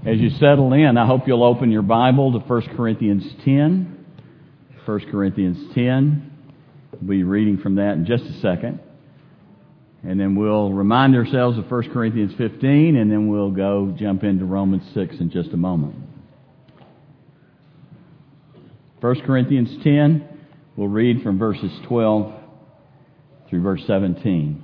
As you settle in, I hope you'll open your Bible to 1 Corinthians 10. 1 Corinthians 10. We'll be reading from that in just a second. And then we'll remind ourselves of 1 Corinthians 15, and then we'll jump into Romans 6 in just a moment. 1 Corinthians 10, we'll read from verses 12 through verse 17.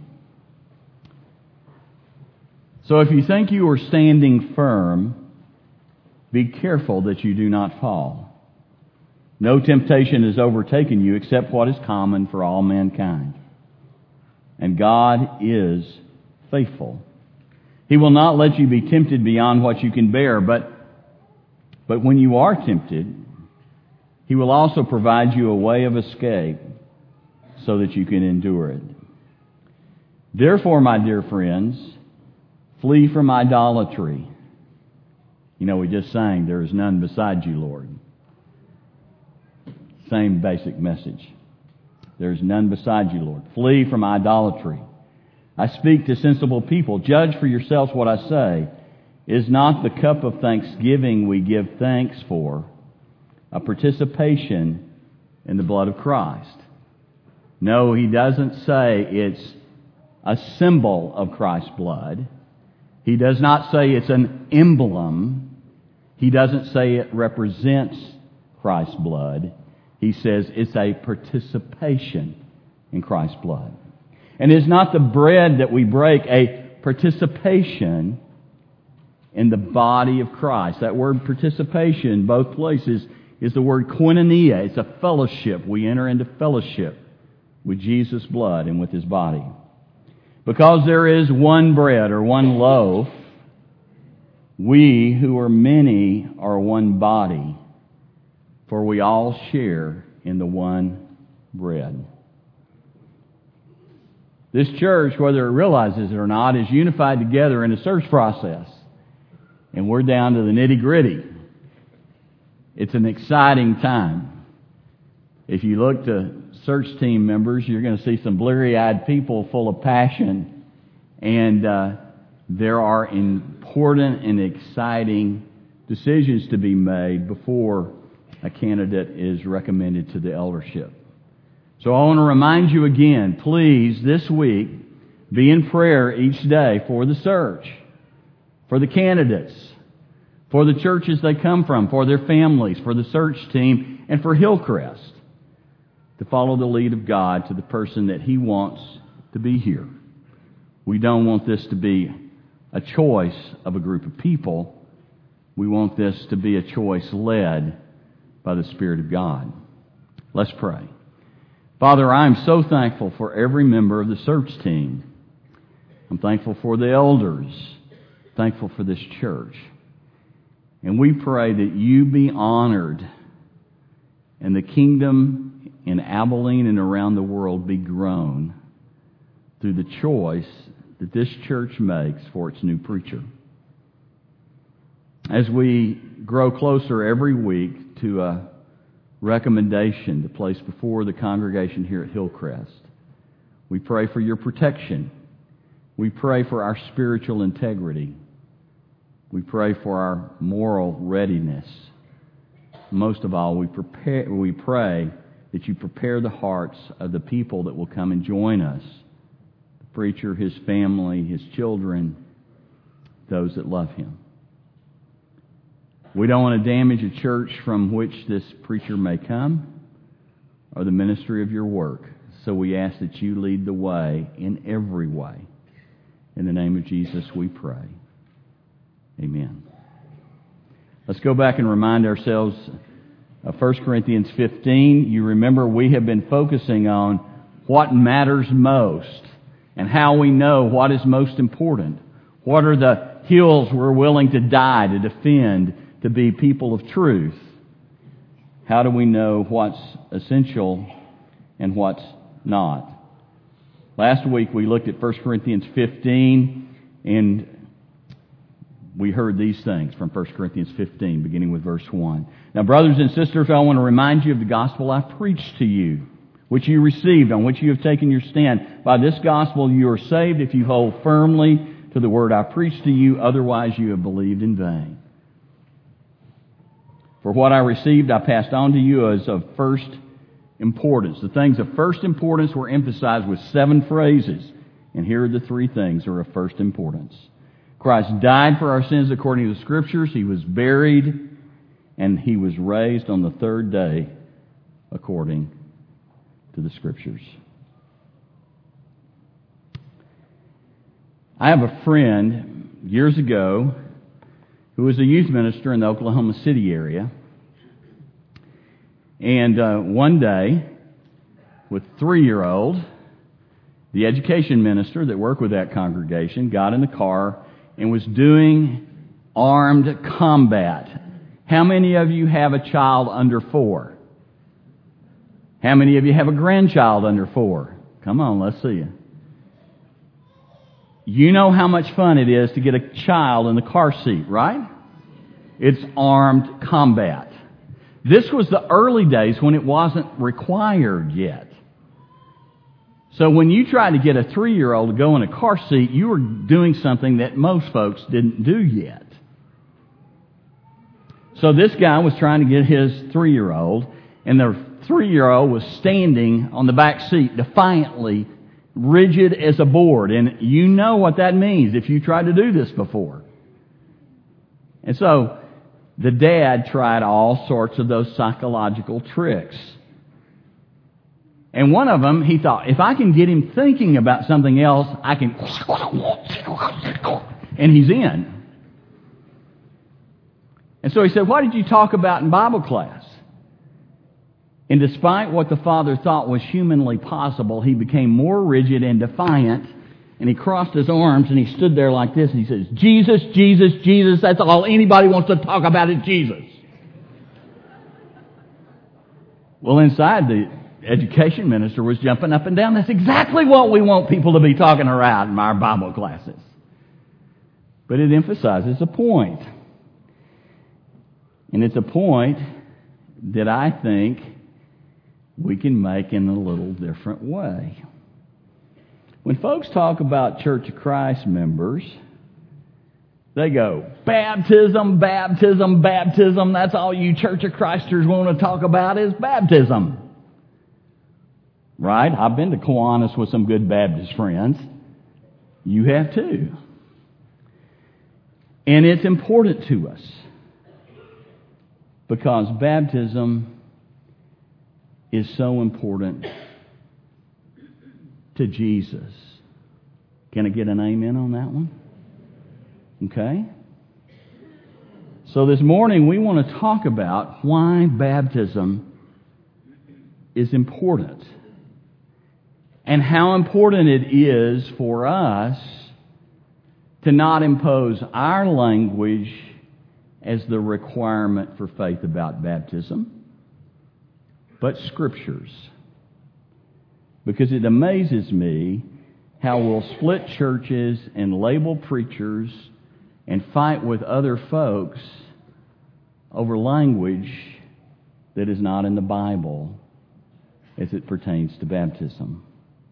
So if you think you are standing firm, be careful that you do not fall. No temptation has overtaken you except what is common for all mankind. And God is faithful. He will not let you be tempted beyond what you can bear, but when you are tempted, He will also provide you a way of escape so that you can endure it. Therefore, my dear friends, flee from idolatry. You know, we just sang, there is none beside you, Lord. Same basic message. There is none beside you, Lord. Flee from idolatry. I speak to sensible people. Judge for yourselves what I say. Is not the cup of thanksgiving we give thanks for a participation in the blood of Christ? No, he doesn't say it's a symbol of Christ's blood. He does not say it's an emblem. He doesn't say it represents Christ's blood. He says it's a participation in Christ's blood. And is not the bread that we break a participation in the body of Christ? That word participation, both places, is the word koinonia. It's a fellowship. We enter into fellowship with Jesus' blood and with His body. Because there is one bread or one loaf, we who are many are one body, for we all share in the one bread. This church, whether it realizes it or not, is unified together in a search process. And we're down to the nitty-gritty. It's an exciting time. If you look to search team members, you're going to see some bleary-eyed people full of passion. And there are important and exciting decisions to be made before a candidate is recommended to the eldership. So I want to remind you again, please, this week, be in prayer each day for the search, for the candidates, for the churches they come from, for their families, for the search team, and for Hillcrest to follow the lead of God to the person that He wants to be here. We don't want this to be a choice of a group of people. We want this to be a choice led by the Spirit of God. Let's pray. Father, I am so thankful for every member of the search team. I'm thankful for the elders, thankful for this church. And we pray that You be honored and the kingdom in Abilene and around the world be grown through the choice that this church makes for its new preacher. As we grow closer every week to a recommendation to place before the congregation here at Hillcrest, we pray for Your protection. We pray for our spiritual integrity. We pray for our moral readiness. Most of all, we pray that You prepare the hearts of the people that will come and join us, the preacher, his family, his children, those that love him. We don't want to damage a church from which this preacher may come or the ministry of Your work. So we ask that You lead the way in every way. In the name of Jesus we pray. Amen. Let's go back and remind ourselves of 1 Corinthians 15. You remember we have been focusing on what matters most and how we know what is most important. What are the hills we're willing to die to defend to be people of truth? How do we know what's essential and what's not? Last week we looked at 1 Corinthians 15 and we heard these things from 1 Corinthians 15, beginning with verse 1. Now, brothers and sisters, I want to remind you of the gospel I preached to you, which you received, on which you have taken your stand. By this gospel you are saved if you hold firmly to the word I preached to you, otherwise you have believed in vain. For what I received, I passed on to you as of first importance. The things of first importance were emphasized with 7 phrases. And here are the 3 things that are of first importance. Christ died for our sins according to the Scriptures. He was buried, and He was raised on the 3rd day according to the Scriptures. I have a friend years ago who was a youth minister in the Oklahoma City area. And one day, with a 3-year-old, the education minister that worked with that congregation got in the car and was doing armed combat. How many of you have a child under 4? How many of you have a grandchild under 4? Come on, let's see you. You know how much fun it is to get a child in the car seat, right? It's armed combat. This was the early days when it wasn't required yet. So when you tried to get a 3-year-old to go in a car seat, you were doing something that most folks didn't do yet. So this guy was trying to get his 3-year-old, and the 3-year-old was standing on the back seat defiantly, rigid as a board. And you know what that means if you tried to do this before. And so the dad tried all sorts of those psychological tricks. And one of them, he thought, if I can get him thinking about something else, I can... And he's in. And so he said, what did you talk about in Bible class? And despite what the father thought was humanly possible, he became more rigid and defiant, and he crossed his arms and he stood there like this, and he says, Jesus, Jesus, Jesus, that's all anybody wants to talk about is Jesus. Well, inside, the education minister was jumping up and down. That's exactly what we want people to be talking about in our Bible classes. But it emphasizes a point. And it's a point that I think we can make in a little different way. When folks talk about Church of Christ members, they go, baptism, baptism, baptism. That's all you Church of Christers want to talk about is baptism. Right? I've been to Kiwanis with some good Baptist friends. You have too. And it's important to us because baptism is so important to Jesus. Can I get an amen on that one? Okay? So this morning we want to talk about why baptism is important and how important it is for us to not impose our language as the requirement for faith about baptism, but Scripture's. Because it amazes me how we'll split churches and label preachers and fight with other folks over language that is not in the Bible as it pertains to baptism.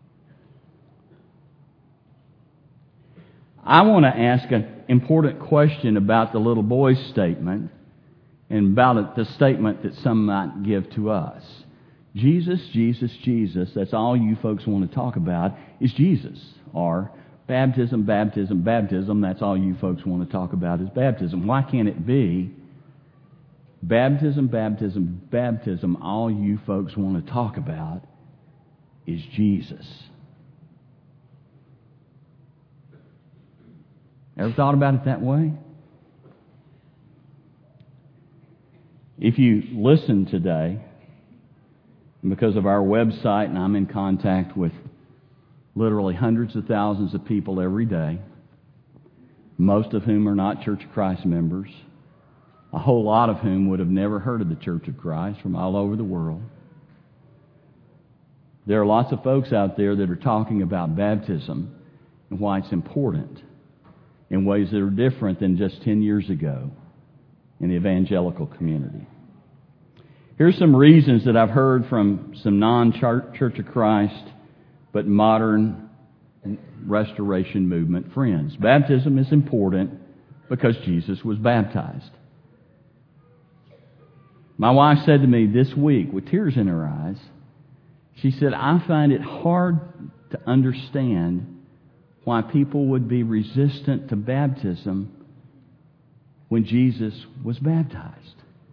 I want to ask an important question about the little boy's statement and about the statement that some might give to us. Jesus, Jesus, Jesus, that's all you folks want to talk about is Jesus. Or baptism, baptism, baptism, that's all you folks want to talk about is baptism. Why can't it be baptism, baptism, baptism, all you folks want to talk about is Jesus? Ever thought about it that way? If you listen today, because of our website, and I'm in contact with literally hundreds of thousands of people every day, most of whom are not Church of Christ members, a whole lot of whom would have never heard of the Church of Christ from all over the world. There are lots of folks out there that are talking about baptism and why it's important in ways that are different than just 10 years ago in the evangelical community. Here's some reasons that I've heard from some non-Church of Christ but modern Restoration Movement friends. Baptism is important because Jesus was baptized. My wife said to me this week, with tears in her eyes, she said, I find it hard to understand why people would be resistant to baptism when Jesus was baptized.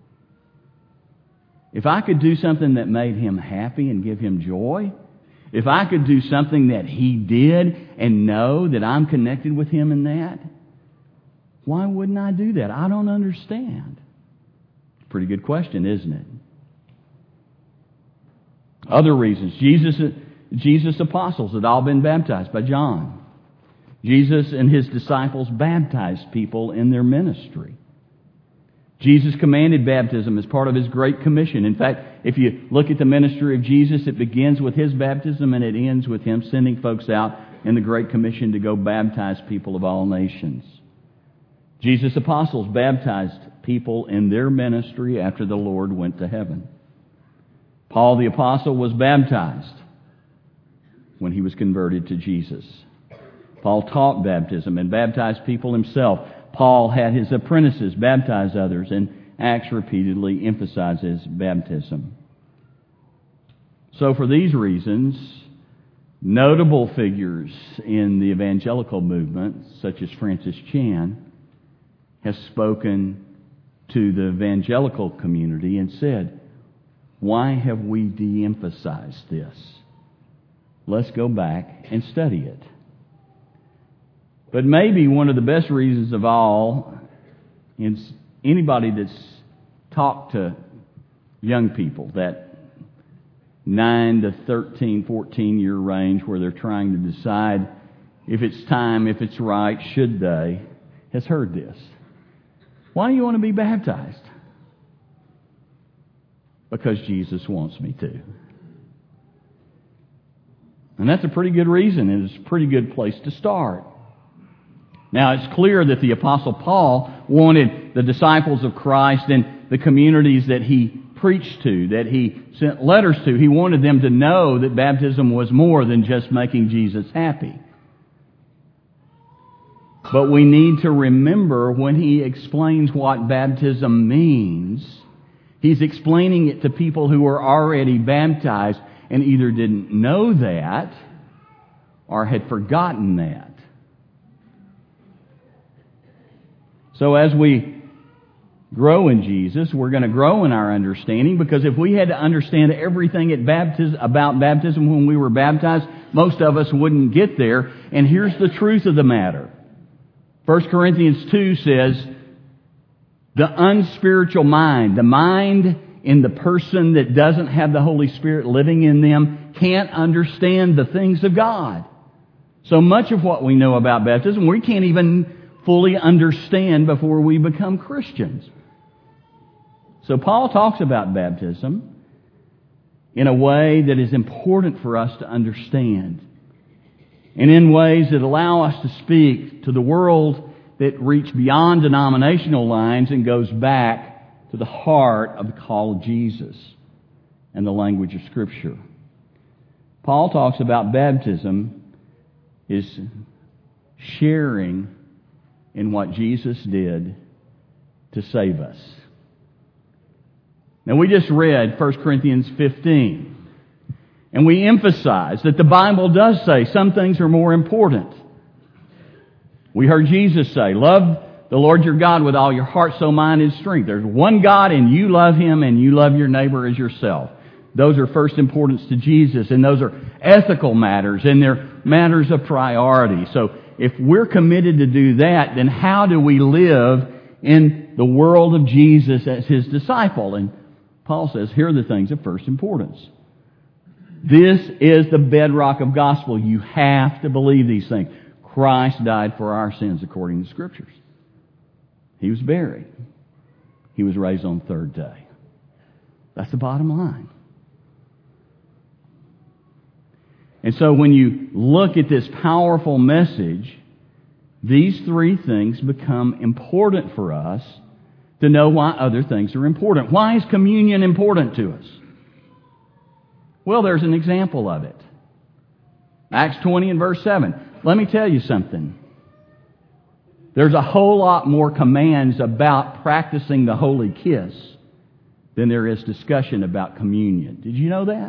If I could do something that made Him happy and give Him joy, if I could do something that He did and know that I'm connected with Him in that, why wouldn't I do that? I don't understand. Pretty good question, isn't it? Other reasons. Jesus' apostles had all been baptized by John. Jesus and His disciples baptized people in their ministry. Jesus commanded baptism as part of His Great Commission. In fact, if you look at the ministry of Jesus, it begins with His baptism and it ends with Him sending folks out in the Great Commission to go baptize people of all nations. Jesus' apostles baptized people in their ministry after the Lord went to heaven. Paul the apostle was baptized when he was converted to Jesus. Paul taught baptism and baptized people himself. Paul had his apprentices baptize others, and Acts repeatedly emphasizes baptism. So for these reasons, notable figures in the evangelical movement, such as Francis Chan, has spoken to the evangelical community and said, why have we de-emphasized this? Let's go back and study it. But maybe one of the best reasons of all is anybody that's talked to young people, that 9 to 13, 14-year range where they're trying to decide if it's time, if it's right, should they, has heard this. Why do you want to be baptized? Because Jesus wants me to. And that's a pretty good reason, and it's a pretty good place to start. Now, it's clear that the Apostle Paul wanted the disciples of Christ and the communities that he preached to, that he sent letters to, he wanted them to know that baptism was more than just making Jesus happy. But we need to remember when he explains what baptism means, he's explaining it to people who are already baptized and either didn't know that or had forgotten that. So as we grow in Jesus, we're going to grow in our understanding, because if we had to understand everything about baptism when we were baptized, most of us wouldn't get there. And here's the truth of the matter. 1 Corinthians 2 says, the unspiritual mind, the mind in the person that doesn't have the Holy Spirit living in them, can't understand the things of God. So much of what we know about baptism, we can't even fully understand before we become Christians. So Paul talks about baptism in a way that is important for us to understand, and in ways that allow us to speak to the world that reach beyond denominational lines and goes back to the heart of the call of Jesus and the language of Scripture. Paul talks about baptism is sharing in what Jesus did to save us. Now, we just read 1 Corinthians 15. And we emphasize that the Bible does say some things are more important. We heard Jesus say, love the Lord your God with all your heart, soul, mind, and strength. There's one God, and you love Him, and you love your neighbor as yourself. Those are first importance to Jesus, and those are ethical matters, and they're matters of priority. So if we're committed to do that, then how do we live in the world of Jesus as His disciple? And Paul says, here are the things of first importance. This is the bedrock of gospel. You have to believe these things. Christ died for our sins according to the Scriptures. He was buried. He was raised on the third day. That's the bottom line. And so when you look at this powerful message, these three things become important for us to know why other things are important. Why is communion important to us? Well, there's an example of it. Acts 20 and verse 7. Let me tell you something. There's a whole lot more commands about practicing the holy kiss than there is discussion about communion. Did you know that?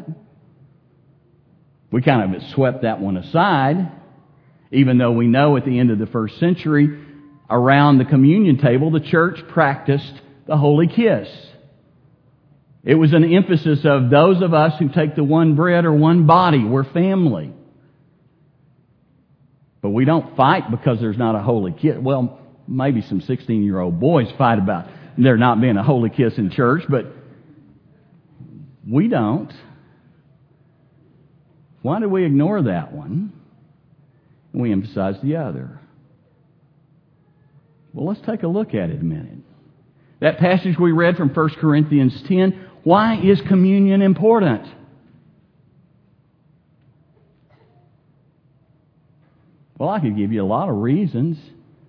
We kind of swept that one aside, even though we know at the end of the first century, around the communion table, the church practiced the holy kiss. It was an emphasis of those of us who take the one bread or one body, we're family. But we don't fight because there's not a holy kiss. Well, maybe some 16-year-old boys fight about there not being a holy kiss in church, but we don't. Why do we ignore that one? And we emphasize the other. Well, let's take a look at it a minute. That passage we read from 1 Corinthians 10, why is communion important? Well, I could give you a lot of reasons.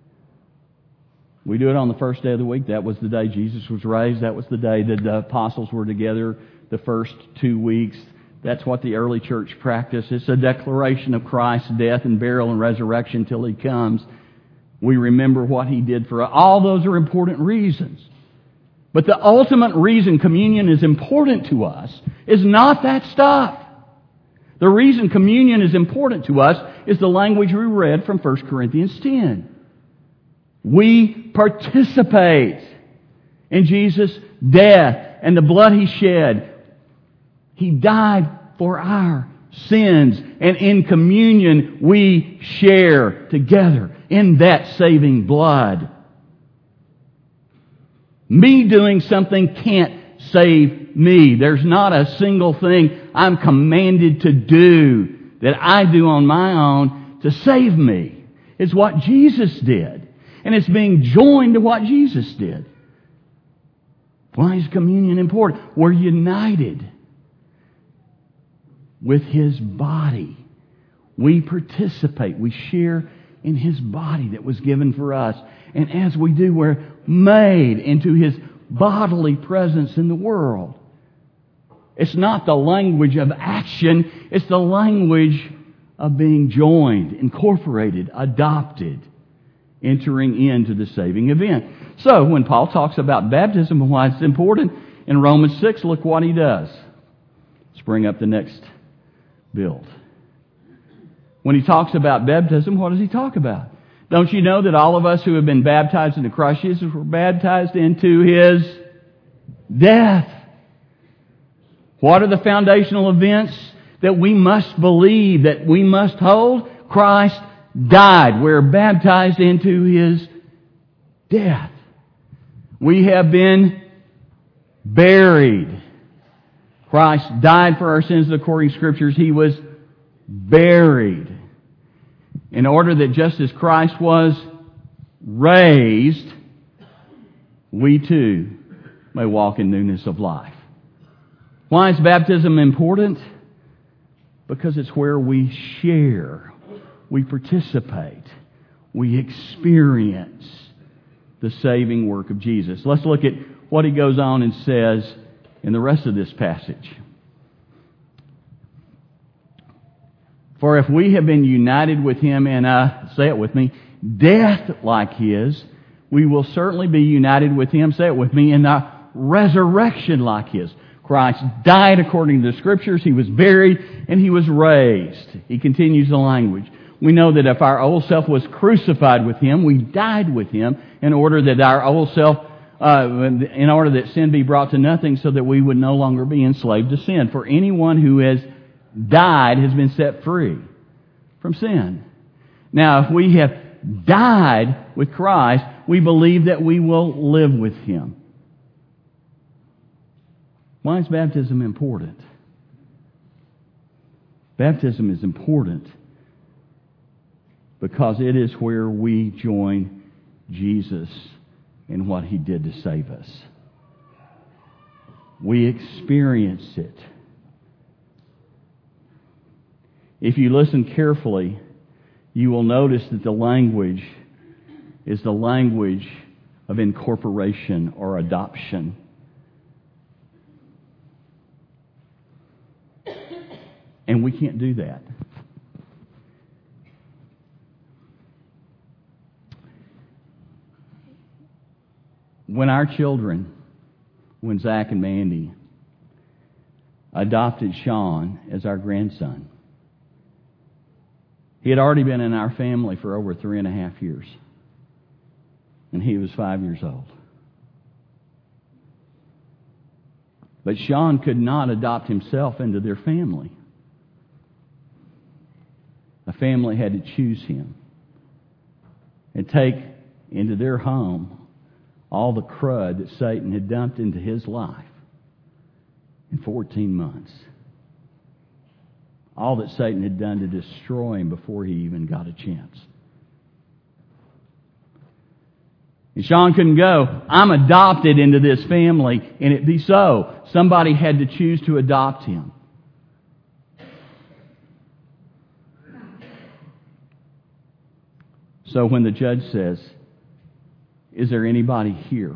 We do it on the first day of the week. That was the day Jesus was raised. That was the day that the apostles were together the first 2 weeks. That's what the early church practiced. It's a declaration of Christ's death and burial and resurrection till He comes. We remember what He did for us. All those are important reasons. But the ultimate reason communion is important to us is not that stuff. The reason communion is important to us is the language we read from 1 Corinthians 10. We participate in Jesus' death and the blood He shed. He died for our sins, and in communion we share together in that saving blood. Me doing something can't save me. There's not a single thing I'm commanded to do that I do on my own to save me. It's what Jesus did. And it's being joined to what Jesus did. Why is communion important? We're united with His body. We participate. We share in His body that was given for us. And as we do, we're made into His bodily presence in the world. It's not the language of action. It's the language of being joined, incorporated, adopted, entering into the saving event. So, when Paul talks about baptism and why it's important, in Romans 6, look what he does. Let's bring up the next build. When he talks about baptism, what does he talk about? Don't you know that all of us who have been baptized into Christ Jesus were baptized into His death? What are the foundational events that we must believe, that we must hold? Christ died. We're baptized into His death. We have been buried. Christ died for our sins according to Scriptures. He was buried. In order that just as Christ was raised, we too may walk in newness of life. Why is baptism important? Because it's where we share, we participate, we experience the saving work of Jesus. Let's look at what he goes on and says in the rest of this passage. For if we have been united with Him in a, say it with me, death like His, we will certainly be united with Him, say it with me, in a resurrection like His. Christ died according to the Scriptures, He was buried, and He was raised. He continues the language. We know that if our old self was crucified with Him, we died with Him in order that our old self, in order that sin be brought to nothing so that we would no longer be enslaved to sin. For anyone who has died has been set free from sin. Now, if we have died with Christ, we believe that we will live with Him. Why is baptism important? Baptism is important because it is where we join Jesus in what He did to save us. We experience it. If you listen carefully, you will notice that the language is the language of incorporation or adoption. And we can't do that. When our children when Zach and Mandy adopted Sean as our grandson. He had already been in our family for over 3.5 years, and he was 5 years old. But Sean could not adopt himself into their family. A family had to choose him and take into their home all the crud that Satan had dumped into his life in 14 months. All that Satan had done to destroy him before he even got a chance. And Sean couldn't go. I'm adopted into this family, and it be so. Somebody had to choose to adopt him. So when the judge says, is there anybody here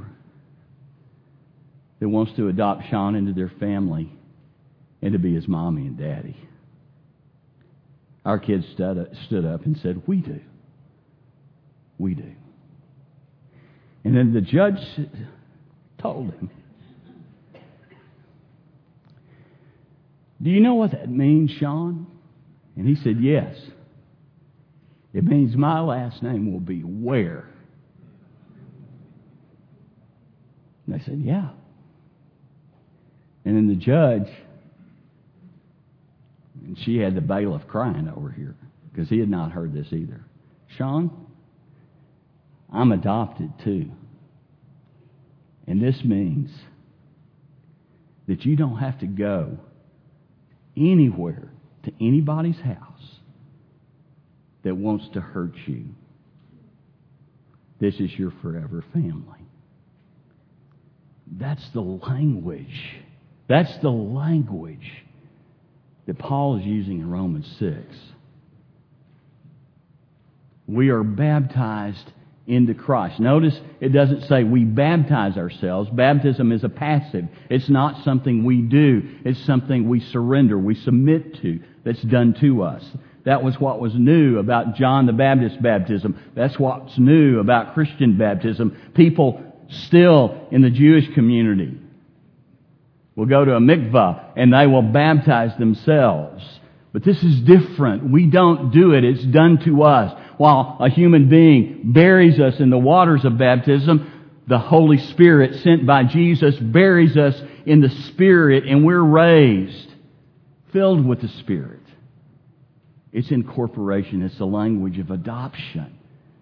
that wants to adopt Sean into their family and to be his mommy and daddy? Our kids stood up and said, we do. We do. And then the judge told him, do you know what that means, Sean? And he said, yes. It means my last name will be Ware. And they said, yeah. And then the judge, and she had the bailiff crying over here because he had not heard this either. Sean, I'm adopted too. And this means that you don't have to go anywhere to anybody's house that wants to hurt you. This is your forever family. That's the language. That's the language that Paul is using in Romans 6. We are baptized into Christ. Notice it doesn't say we baptize ourselves. Baptism is a passive. It's not something we do. It's something we surrender, we submit to, that's done to us. That was what was new about John the Baptist's baptism. That's what's new about Christian baptism. People still in the Jewish community will go to a mikvah and they will baptize themselves. But this is different. We don't do it. It's done to us. While a human being buries us in the waters of baptism, the Holy Spirit sent by Jesus buries us in the Spirit, and we're raised, filled with the Spirit. It's incorporation. It's the language of adoption.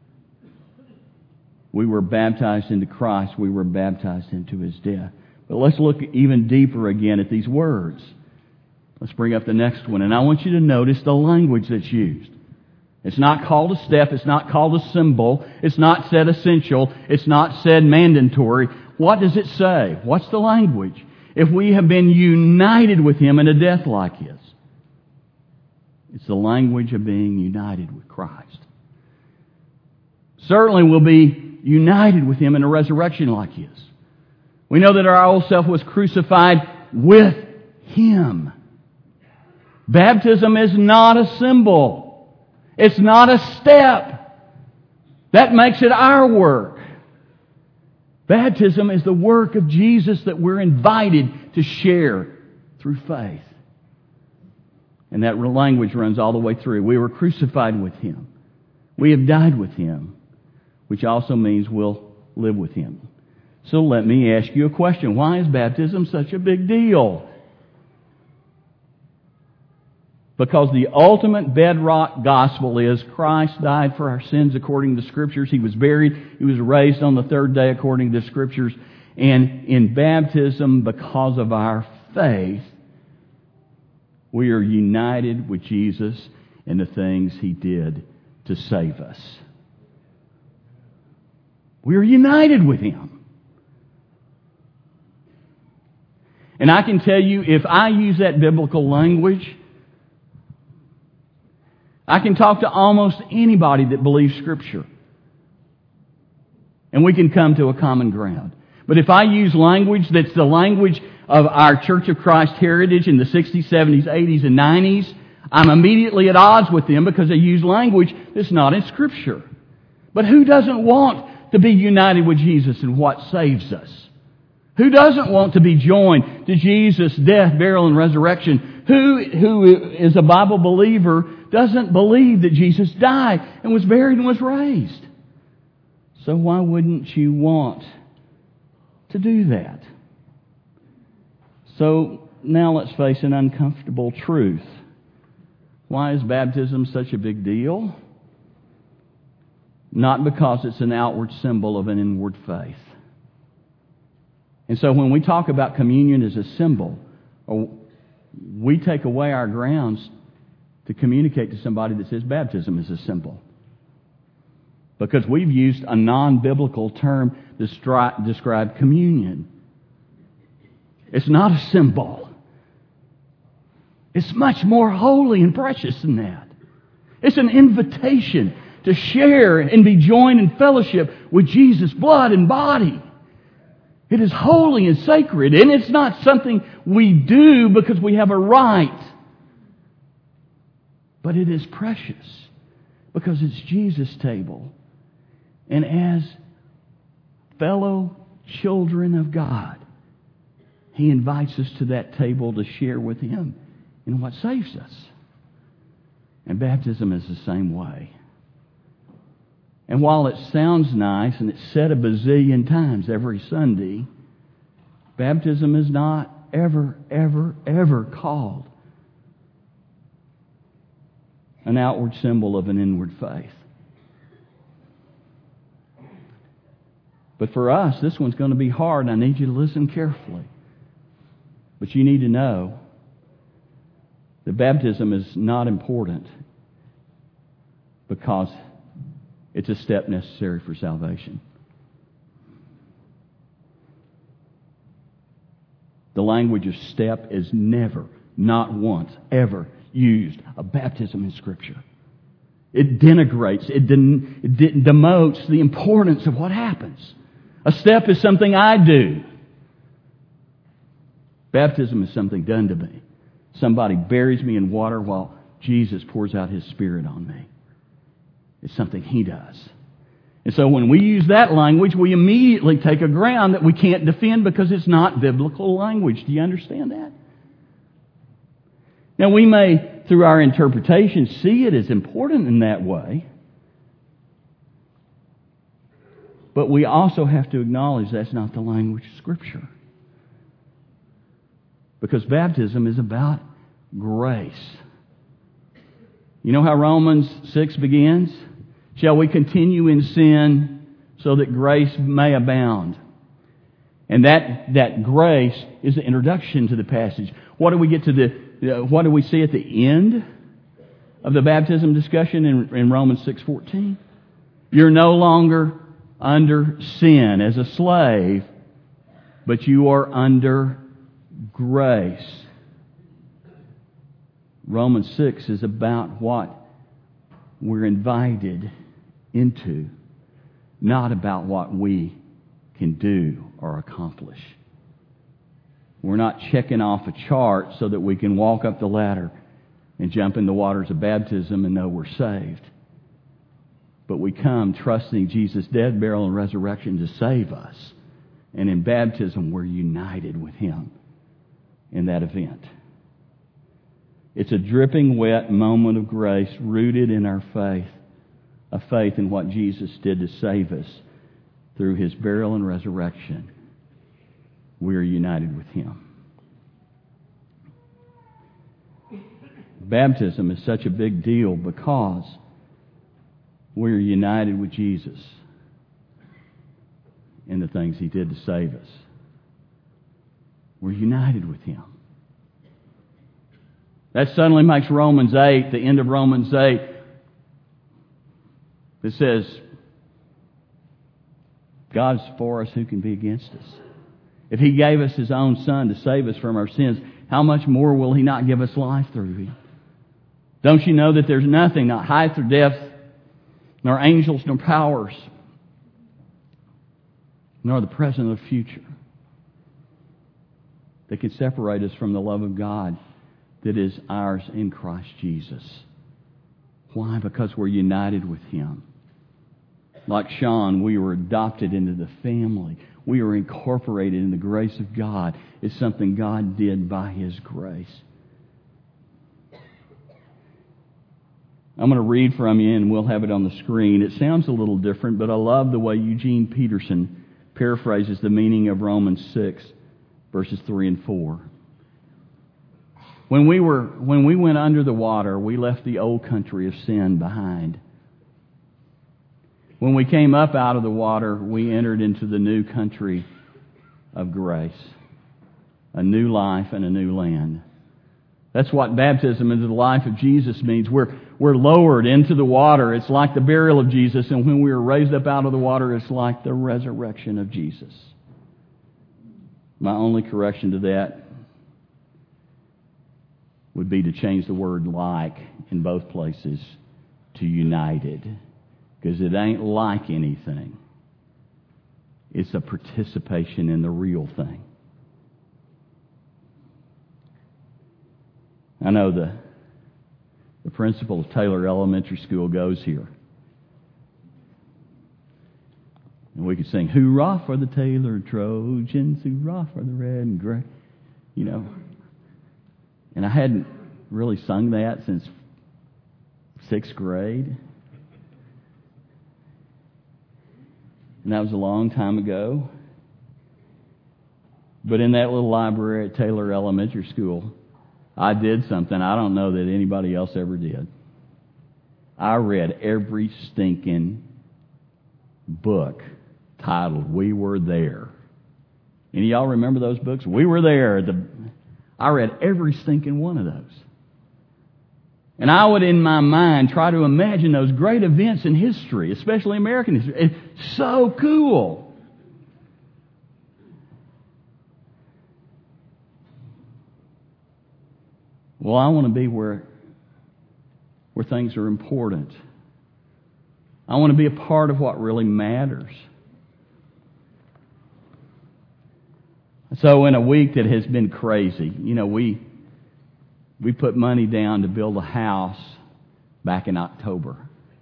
We were baptized into Christ. We were baptized into His death. But let's look even deeper again at these words. Let's bring up the next one. And I want you to notice the language that's used. It's not called a step. It's not called a symbol. It's not said essential. It's not said mandatory. What does it say? What's the language? If we have been united with Him in a death like His. It's the language of being united with Christ. Certainly we'll be united with Him in a resurrection like His. We know that our old self was crucified with Him. Baptism is not a symbol. It's not a step. That makes it our work. Baptism is the work of Jesus that we're invited to share through faith. And that language runs all the way through. We were crucified with Him. We have died with Him, which also means we'll live with Him. So let me ask you a question. Why is baptism such a big deal? Because the ultimate bedrock gospel is Christ died for our sins according to the Scriptures. He was buried. He was raised on the third day according to the Scriptures. And in baptism, because of our faith, we are united with Jesus in the things He did to save us. We are united with Him. And I can tell you, if I use that biblical language, I can talk to almost anybody that believes Scripture. And we can come to a common ground. But if I use language that's the language of our Church of Christ heritage in the 60s, 70s, 80s, and 90s, I'm immediately at odds with them because they use language that's not in Scripture. But who doesn't want to be united with Jesus and what saves us? Who doesn't want to be joined to Jesus' death, burial, and resurrection? Who is a Bible believer doesn't believe that Jesus died and was buried and was raised? So why wouldn't you want to do that? So now let's face an uncomfortable truth. Why is baptism such a big deal? Not because it's an outward symbol of an inward faith. And so when we talk about communion as a symbol, we take away our grounds to communicate to somebody that says baptism is a symbol. Because we've used a non-biblical term to describe communion. It's not a symbol. It's much more holy and precious than that. It's an invitation to share and be joined in fellowship with Jesus' blood and body. It is holy and sacred, and it's not something we do because we have a right. But it is precious because it's Jesus' table. And as fellow children of God, He invites us to that table to share with Him in what saves us. And baptism is the same way. And while it sounds nice and it's said a bazillion times every Sunday, baptism is not ever called an outward symbol of an inward faith. But for us, this one's going to be hard, and I need you to listen carefully. But you need to know that baptism is not important because it's a step necessary for salvation. The language of step is never, not once, ever used of baptism in Scripture. It denigrates, it demotes the importance of what happens. A step is something I do. Baptism is something done to me. Somebody buries me in water while Jesus pours out His Spirit on me. It's something He does. And so when we use that language, we immediately take a ground that we can't defend because it's not biblical language. Do you understand that? Now we may, through our interpretation, see it as important in that way. But we also have to acknowledge that's not the language of Scripture. Because baptism is about grace. You know how Romans 6 begins? Shall we continue in sin so that grace may abound? And that grace is the introduction to the passage. What do we get to what do we see at the end of the baptism discussion in Romans 6:14? You're no longer under sin as a slave, but you are under grace. Romans 6 is about what we're invited into, not about what we can do or accomplish. We're not checking off a chart so that we can walk up the ladder and jump in the waters of baptism and know we're saved. But we come trusting Jesus' death, burial, and resurrection to save us. And in baptism, we're united with Him in that event. It's a dripping wet moment of grace rooted in our faith, a faith in what Jesus did to save us through His burial and resurrection. We are united with Him. Baptism is such a big deal because we are united with Jesus in the things He did to save us. We're united with Him. That suddenly makes Romans 8, the end of Romans 8, it says, God's for us, who can be against us? If He gave us His own Son to save us from our sins, how much more will He not give us life through Him? Don't you know that there's nothing, not height or depth, nor angels, nor powers, nor the present or the future, that can separate us from the love of God that is ours in Christ Jesus. Why? Because we're united with Him. Like Sean, we were adopted into the family. We are incorporated in the grace of God. It's something God did by His grace. I'm going to read from you, and we'll have it on the screen. It sounds a little different, but I love the way Eugene Peterson paraphrases the meaning of Romans 6, verses 3 and 4. When we went under the water, we left the old country of sin behind. When we came up out of the water, we entered into the new country of grace, a new life and a new land. That's what baptism into the life of Jesus means. We're lowered into the water. It's like the burial of Jesus, and when we are raised up out of the water, it's like the resurrection of Jesus. My only correction to that would be to change the word like in both places to united, because it ain't like anything. It's a participation in the real thing. I know the principal of Taylor Elementary School goes here. And we could sing, "Hoorah for the Taylor Trojans, hoorah for the red and gray." You know. And I hadn't really sung that since 6th grade. And that was a long time ago. But in that little library at Taylor Elementary School, I did something I don't know that anybody else ever did. I read every stinking book titled "We Were There." Any of y'all remember those books? We Were There. I read every stinking one of those. And I would, in my mind, try to imagine those great events in history, especially American history. It's so cool. Well, I want to be where things are important. I want to be a part of what really matters. So in a week that has been crazy, we put money down to build a house back in October.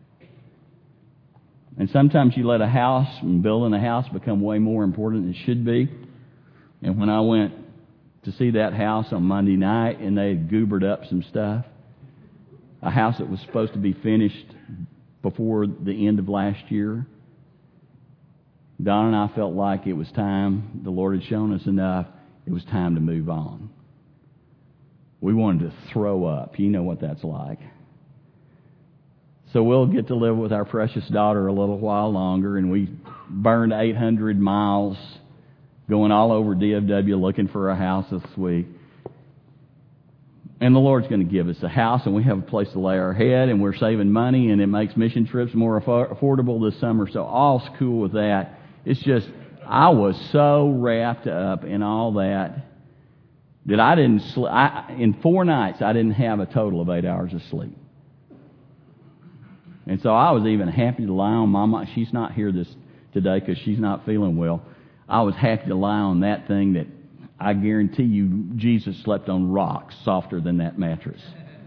And sometimes you let a house and building a house become way more important than it should be. And when I went to see that house on Monday night and they had goobered up some stuff, a house that was supposed to be finished before the end of last year, Don and I felt like it was time. The Lord had shown us enough. It was time to move on. We wanted to throw up. You know what that's like. So we'll get to live with our precious daughter a little while longer, and we burned 800 miles going all over DFW looking for a house this week. And the Lord's going to give us a house, and we have a place to lay our head, and we're saving money, and it makes mission trips more affordable this summer. So all's cool with that. It's just, I was so wrapped up in all that I didn't sleep. In 4 nights, I didn't have a total of 8 hours of sleep. And so I was even happy to lie on Mama. She's not here today because she's not feeling well. I was happy to lie on that thing that I guarantee you Jesus slept on rocks softer than that mattress.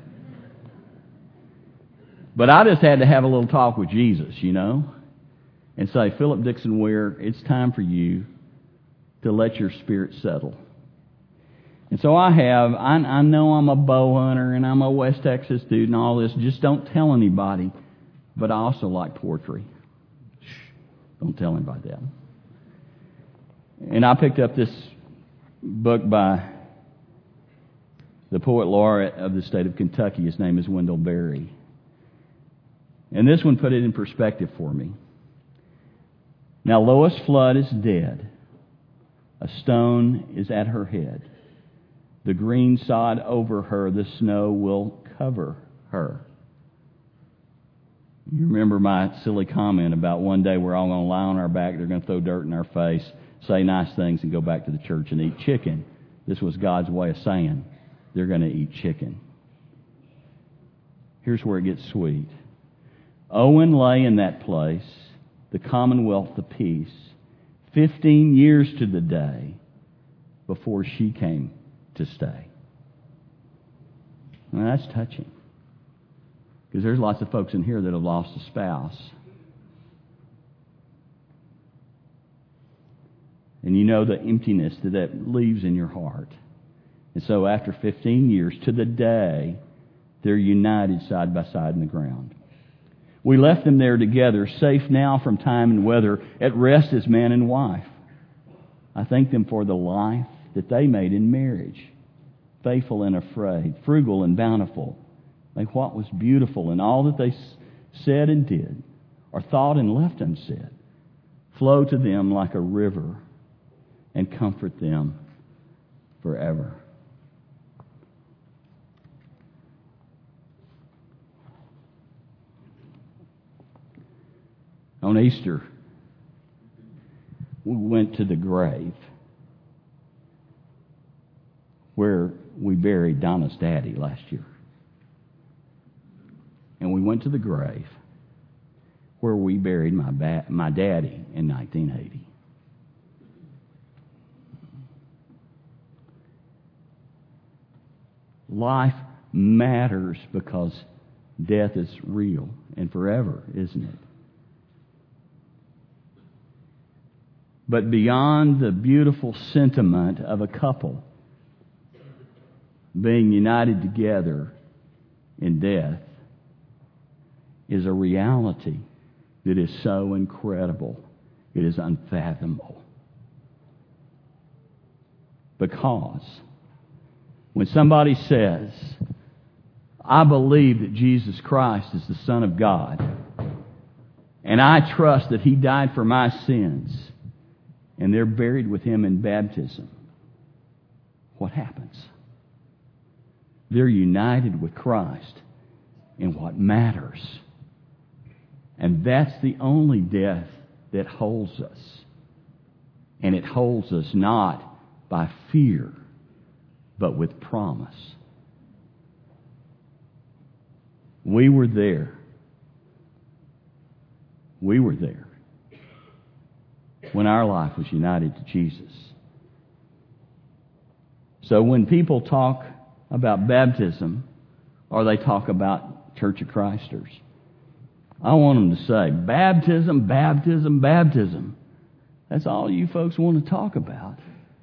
But I just had to have a little talk with Jesus, and say, "Philip Dixon Ware, it's time for you to let your spirit settle." And so I know I'm a bow hunter and I'm a West Texas dude and all this. Just don't tell anybody. But I also like poetry. Shh, don't tell anybody that. And I picked up this book by the poet laureate of the state of Kentucky. His name is Wendell Berry. And this one put it in perspective for me. Now Lois Flood is dead. A stone is at her head. The green sod over her, the snow will cover her. You remember my silly comment about one day we're all going to lie on our back, they're going to throw dirt in our face, say nice things, and go back to the church and eat chicken. This was God's way of saying they're going to eat chicken. Here's where it gets sweet. Owen lay in that place, the Commonwealth of Peace, 15 years to the day before she came to stay. Now that's touching. Because there's lots of folks in here that have lost a spouse. And you know the emptiness that leaves in your heart. And so after 15 years, to the day, they're united side by side in the ground. We left them there together, safe now from time and weather, at rest as man and wife. I thank them for the life that they made in marriage, faithful and afraid, frugal and bountiful. Like what was beautiful in all that they said and did, or thought and left unsaid, flow to them like a river and comfort them forever. On Easter, we went to the grave where we buried Donna's daddy last year. And we went to the grave where we buried my daddy in 1980. Life matters because death is real and forever, isn't it? But beyond the beautiful sentiment of a couple being united together in death is a reality that is so incredible, it is unfathomable. Because when somebody says, I believe that Jesus Christ is the Son of God, and I trust that He died for my sins, and they're buried with Him in baptism, what happens? They're united with Christ in what matters. And that's the only death that holds us. And it holds us not by fear, but with promise. We were there. We were there when our life was united to Jesus. So when people talk about baptism, or they talk about Church of Christers, I want them to say, baptism, baptism, baptism. That's all you folks want to talk about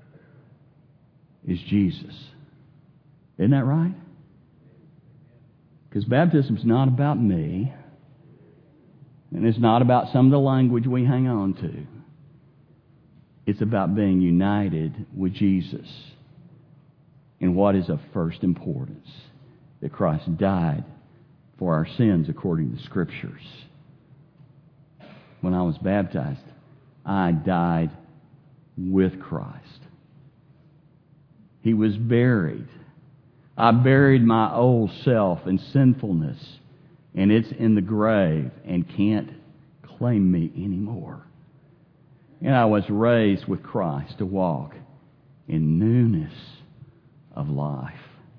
is Jesus. Isn't that right? Because baptism's not about me, and it's not about some of the language we hang on to. It's about being united with Jesus in what is of first importance, that Christ died for our sins according to the Scriptures. When I was baptized, I died with Christ. He was buried. I buried my old self and sinfulness, and it's in the grave and can't claim me anymore. And I was raised with Christ to walk in newness of life.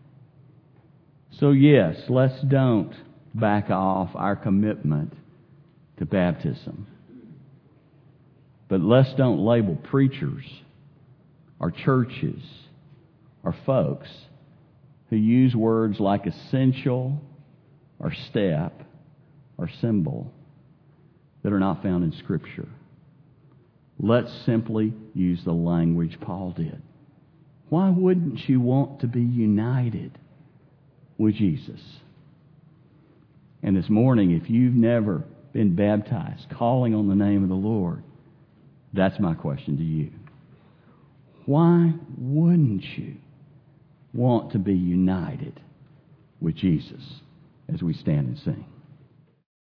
So yes, let's don't back off our commitment to baptism. But let's don't label preachers or churches or folks who use words like essential or step or symbol that are not found in Scripture. Let's simply use the language Paul did. Why wouldn't you want to be united with Jesus? And this morning, if you've never been baptized, calling on the name of the Lord, that's my question to you. Why wouldn't you want to be united with Jesus as we stand and sing?